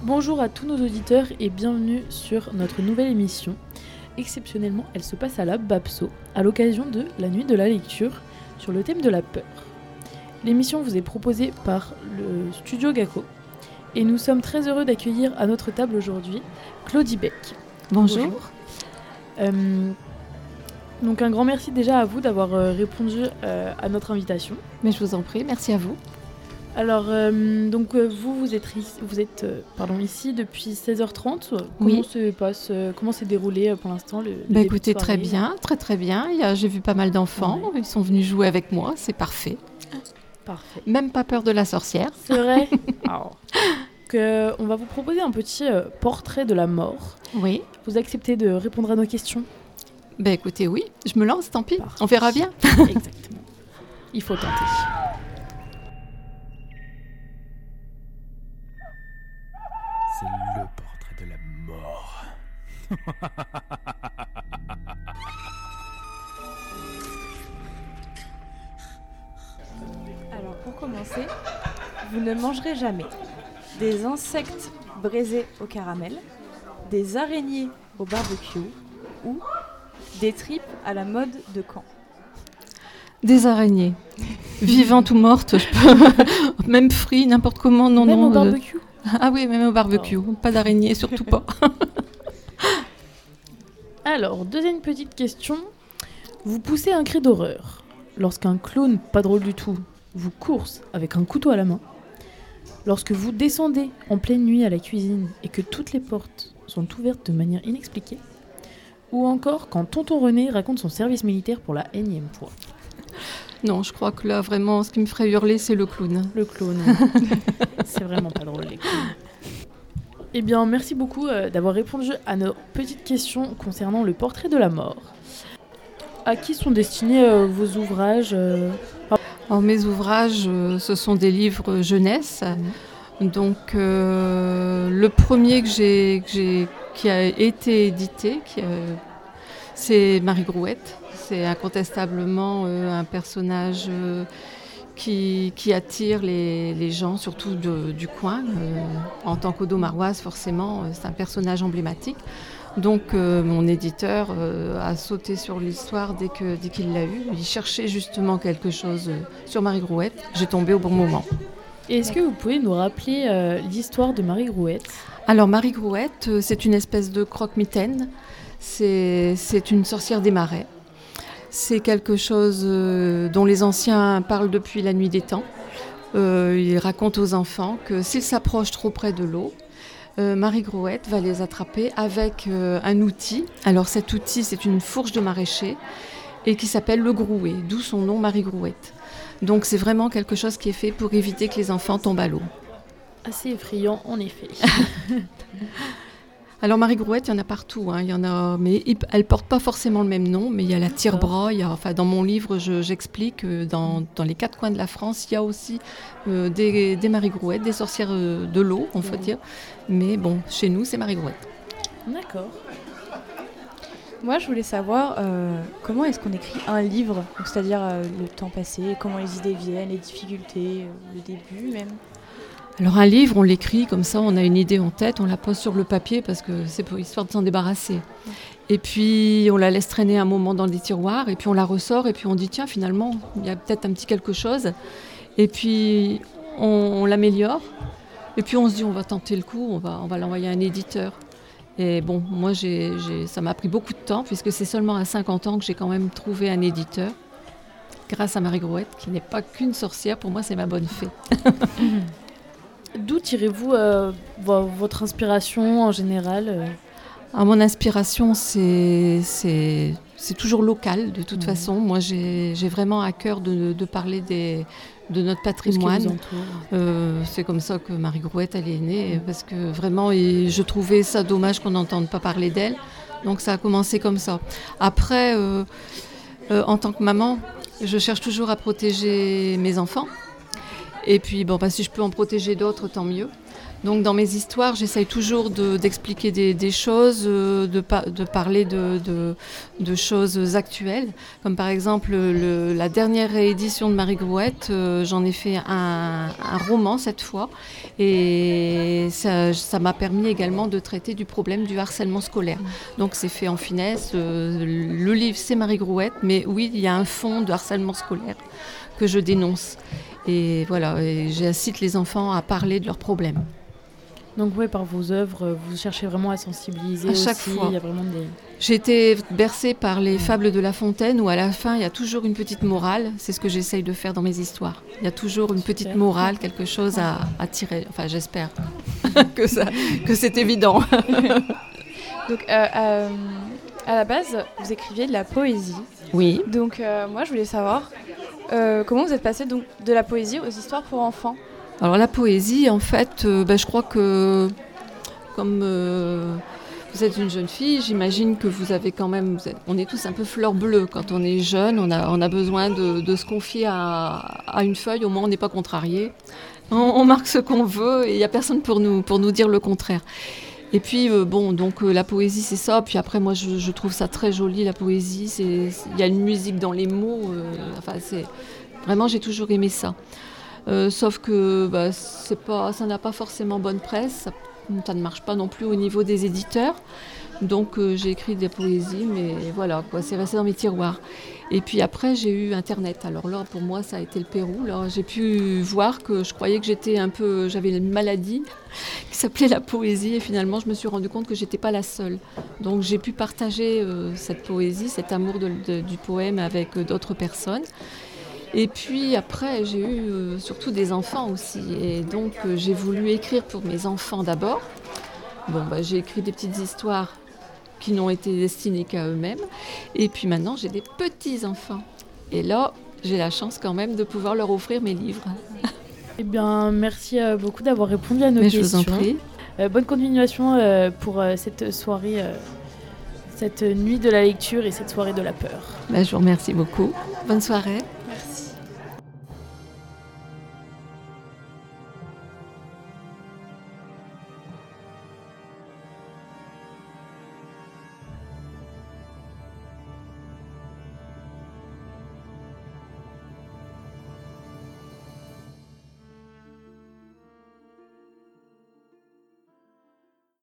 Bonjour à tous nos auditeurs et bienvenue sur notre nouvelle émission. Exceptionnellement, elle se passe à la BAPSO, à l'occasion de la nuit de la lecture, sur le thème de la peur. L'émission vous est proposée par le Studio Gacko et nous sommes très heureux d'accueillir à notre table aujourd'hui Claudie Beck. Bonjour. Donc un grand merci déjà à vous d'avoir répondu à notre invitation. Mais je vous en prie, merci à vous. Alors, vous êtes ici depuis 16h30. Oui. Comment s'est déroulé pour l'instant le Écoutez, très bien. J'ai vu pas mal d'enfants, Ils sont venus jouer avec moi, c'est parfait. Parfait. Même pas peur de la sorcière. C'est vrai. On va vous proposer un petit portrait de la mort. Oui. Vous acceptez de répondre à nos questions ? Écoutez, oui, je me lance, tant pis, Parfait. on verra bien. Exactement. Il faut tenter. C'est le portrait de la mort. Alors pour commencer, vous ne mangerez jamais des insectes braisés au caramel, des araignées au barbecue ou des tripes à la mode de Caen. Des araignées, vivantes ou mortes, je peux, même frites, n'importe comment, non. Même au barbecue ? Ah oui, même au barbecue, pas d'araignées, surtout pas. Alors, deuxième petite question. Vous poussez un cri d'horreur lorsqu'un clown, pas drôle du tout, vous course avec un couteau à la main. Lorsque vous descendez en pleine nuit à la cuisine et que toutes les portes sont ouvertes de manière inexpliquée. Ou encore quand tonton René raconte son service militaire pour la énième fois. Non, je crois que là, vraiment, ce qui me ferait hurler, c'est le clown. Le clown. C'est vraiment pas drôle, les clowns. Eh bien, merci beaucoup d'avoir répondu à nos petites questions concernant le portrait de la mort. À qui sont destinés vos ouvrages Alors, mes ouvrages, ce sont des livres jeunesse. Donc, le premier qui a été édité, c'est Marie Grouette. C'est incontestablement un personnage qui attire les gens, surtout du coin. En tant qu'Audomaroise, forcément, c'est un personnage emblématique. Donc mon éditeur a sauté sur l'histoire dès qu'il l'a eu. Il cherchait justement quelque chose sur Marie Grouette. J'ai tombé au bon moment. Et est-ce que vous pouvez nous rappeler l'histoire de Marie Grouette ? Alors Marie Grouette, c'est une espèce de croque-mitaine. C'est une sorcière des marais. C'est quelque chose dont les anciens parlent depuis la nuit des temps. Ils racontent aux enfants que s'ils s'approchent trop près de l'eau, Marie Grouette va les attraper avec un outil. Alors cet outil, c'est une fourche de maraîcher et qui s'appelle le grouet, d'où son nom Marie Grouette. Donc c'est vraiment quelque chose qui est fait pour éviter que les enfants tombent à l'eau. Assez effrayant, en effet. Alors Marie Grouette, il y en a partout, il y en a, mais elle ne porte pas forcément le même nom, mais il y a la tire-bras, dans mon livre j'explique que dans les 4 coins de la France, il y a aussi des Marie Grouette, des sorcières de l'eau, on peut dire, mais bon, chez nous c'est Marie Grouette. D'accord. Moi, je voulais savoir comment est-ce qu'on écrit un livre, c'est-à-dire le temps passé, comment les idées viennent, les difficultés, le début même. Alors un livre, on l'écrit comme ça, on a une idée en tête, on la pose sur le papier parce que c'est pour histoire de s'en débarrasser. Et puis on la laisse traîner un moment dans des tiroirs et puis on la ressort et puis on dit tiens finalement il y a peut-être un petit quelque chose. Et puis on l'améliore et puis on se dit on va tenter le coup, on va l'envoyer à un éditeur. Et bon, moi ça m'a pris beaucoup de temps puisque c'est seulement à 50 ans que j'ai quand même trouvé un éditeur. Grâce à Marie Grouette qui n'est pas qu'une sorcière, pour moi c'est ma bonne fée. D'où tirez-vous votre inspiration en général Mon inspiration, c'est toujours local de toute façon. Moi, j'ai vraiment à cœur de parler de notre patrimoine. C'est comme ça que Marie Grouette elle est née, parce que vraiment, je trouvais ça dommage qu'on n'entende pas parler d'elle. Donc ça a commencé comme ça. Après, en tant que maman, je cherche toujours à protéger mes enfants. Et puis, si je peux en protéger d'autres, tant mieux. Donc dans mes histoires, j'essaye toujours d'expliquer des choses, de parler de choses actuelles. Comme par exemple la dernière réédition de Marie Grouët, j'en ai fait un roman cette fois. Et ça m'a permis également de traiter du problème du harcèlement scolaire. Donc c'est fait en finesse. Le livre, c'est Marie Grouët, mais oui, il y a un fond de harcèlement scolaire que je dénonce. Et voilà, et j'incite les enfants à parler de leurs problèmes. Donc oui, par vos œuvres, vous cherchez vraiment à sensibiliser à aussi. Chaque fois. Il y a vraiment des... J'ai été bercée par les fables de La Fontaine où à la fin, il y a toujours une petite morale. C'est ce que j'essaye de faire dans mes histoires. Il y a toujours une petite morale, quelque chose à tirer. Enfin, j'espère que c'est évident. Donc, à la base, vous écriviez de la poésie. Oui. Donc, moi, je voulais savoir comment vous êtes passée donc, de la poésie aux histoires pour enfants. Alors, la poésie, en fait, je crois que comme vous êtes une jeune fille, j'imagine que vous avez quand même... on est tous un peu fleur bleue quand on est jeune. On a besoin de se confier à une feuille. Au moins, on n'est pas contrarié. On marque ce qu'on veut et il n'y a personne pour nous dire le contraire. Et puis, la poésie, c'est ça. Puis après, moi, je trouve ça très joli, la poésie. Il y a une musique dans les mots. Vraiment, j'ai toujours aimé ça. Sauf que ça n'a pas forcément bonne presse. Ça ne marche pas non plus au niveau des éditeurs. Donc, j'ai écrit des poésies, mais voilà, c'est resté dans mes tiroirs. Et puis après, j'ai eu Internet. Alors là, pour moi, ça a été le Pérou. Là, j'ai pu voir que je croyais que j'avais une maladie qui s'appelait la poésie. Et finalement, je me suis rendu compte que je n'étais pas la seule. Donc, j'ai pu partager cette poésie, cet amour du poème avec d'autres personnes. Et puis après, j'ai eu surtout des enfants aussi. Et donc, j'ai voulu écrire pour mes enfants d'abord. J'ai écrit des petites histoires qui n'ont été destinées qu'à eux-mêmes. Et puis maintenant, j'ai des petits-enfants. Et là, j'ai la chance quand même de pouvoir leur offrir mes livres. Eh bien, merci beaucoup d'avoir répondu à nos questions. Je vous en prie. Bonne continuation pour cette soirée, cette nuit de la lecture et cette soirée de la peur. Je vous remercie beaucoup. Bonne soirée.